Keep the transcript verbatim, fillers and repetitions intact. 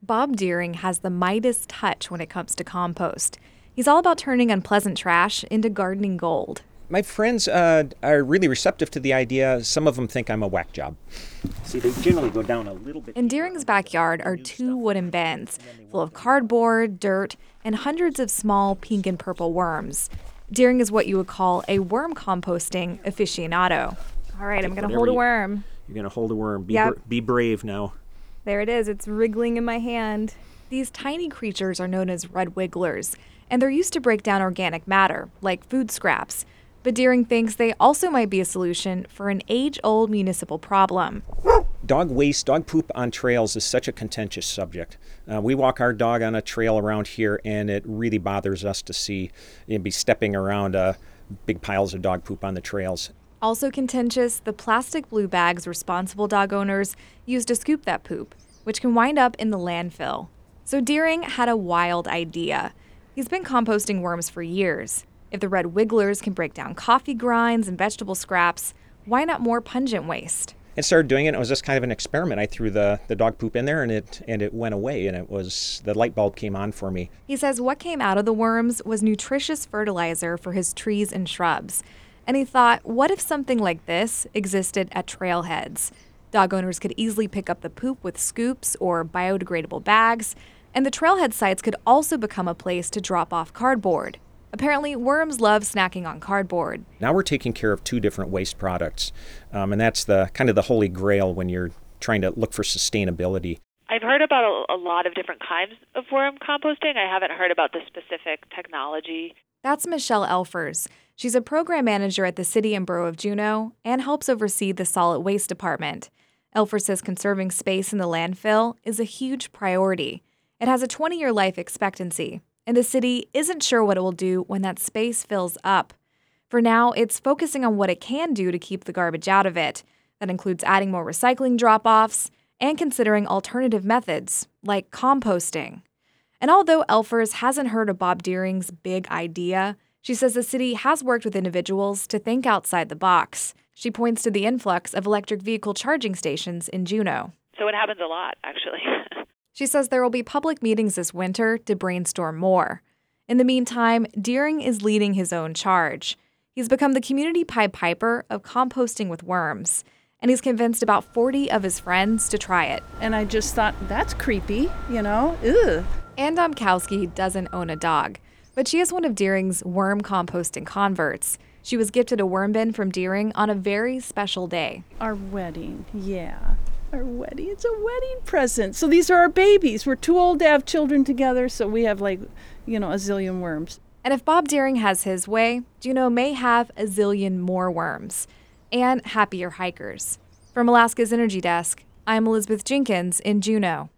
Bob Deering has the Midas touch when it comes to compost. He's all about turning unpleasant trash into gardening gold. My friends uh, are really receptive to the idea. Some of them think I'm a whack job. See, they generally go down a little bit. In Deering's backyard are two wooden bins full of cardboard, dirt, and hundreds of small pink and purple worms. Deering is what you would call a worm composting aficionado. All right, I'm going to hold a worm. You're going to hold a worm. Be, Yep. br- be brave now. There it is. It's wriggling in my hand. These tiny creatures are known as red wigglers, and they're used to break down organic matter, like food scraps. But Deering thinks they also might be a solution for an age-old municipal problem. Dog waste, dog poop on trails is such a contentious subject. Uh, we walk our dog on a trail around here, and it really bothers us to see you know, be stepping around uh, big piles of dog poop on the trails. Also contentious, the plastic blue bags responsible dog owners use to scoop that poop, which can wind up in the landfill. So Deering had a wild idea. He's been composting worms for years. If the red wigglers can break down coffee grinds and vegetable scraps, why not more pungent waste? I started doing it, and it was just kind of an experiment. I threw the, the dog poop in there, and it and it went away, and it was the light bulb came on for me. He says what came out of the worms was nutritious fertilizer for his trees and shrubs. And he thought, what if something like this existed at trailheads? Dog owners could easily pick up the poop with scoops or biodegradable bags, and the trailhead sites could also become a place to drop off cardboard. Apparently, worms love snacking on cardboard. Now we're taking care of two different waste products, um, and that's the kind of the holy grail when you're trying to look for sustainability. I've heard about a, a lot of different kinds of worm composting. I haven't heard about the specific technology. That's Michelle Elfers. She's a program manager at the City and Borough of Juneau and helps oversee the solid waste department. Elfers says conserving space in the landfill is a huge priority. It has a twenty-year life expectancy, and the city isn't sure what it will do when that space fills up. For now, it's focusing on what it can do to keep the garbage out of it. That includes adding more recycling drop-offs and considering alternative methods, like composting. And although Elfers hasn't heard of Bob Deering's big idea, she says the city has worked with individuals to think outside the box. She points to the influx of electric vehicle charging stations in Juneau. So it happens a lot, actually. She says there will be public meetings this winter to brainstorm more. In the meantime, Deering is leading his own charge. He's become the community Pied Piper of composting with worms, and he's convinced about forty of his friends to try it. And I just thought, that's creepy, you know? Ugh. Ann Domkowski doesn't own a dog, but she is one of Deering's worm composting converts. She was gifted a worm bin from Deering on a very special day. Our wedding, yeah. Our wedding. It's a wedding present. So these are our babies. We're too old to have children together, so we have like, you know, a zillion worms. And if Bob Deering has his way, Juneau may have a zillion more worms. And happier hikers. From Alaska's Energy Desk, I'm Elizabeth Jenkins in Juneau.